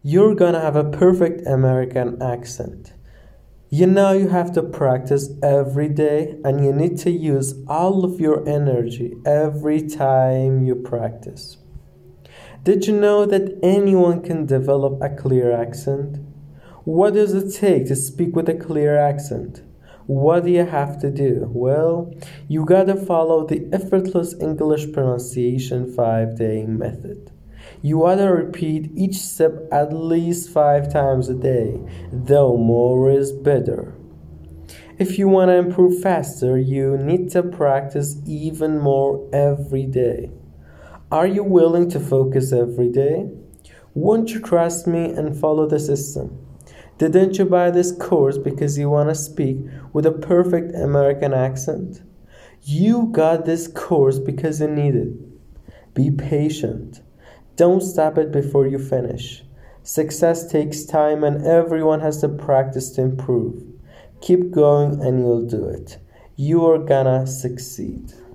you're gonna have a perfect American accent. You have to practice every day and you need to use all of your energy every time you practice. Did you know that anyone can develop a clear accent? What does it take to speak with a clear accent? What do you have to do? Well, you gotta follow the effortless English pronunciation 5-day method. You gotta repeat each step at least 5 times a day, though more is better. If you wanna improve faster, you need to practice even more every day. Are you willing to focus every day? Won't you trust me and follow the system? Didn't you buy this course because you want to speak with a perfect American accent? You got this course because you need it. Be patient. Don't stop it before you finish. Success takes time and everyone has to practice to improve. Keep going and you'll do it. You are gonna succeed.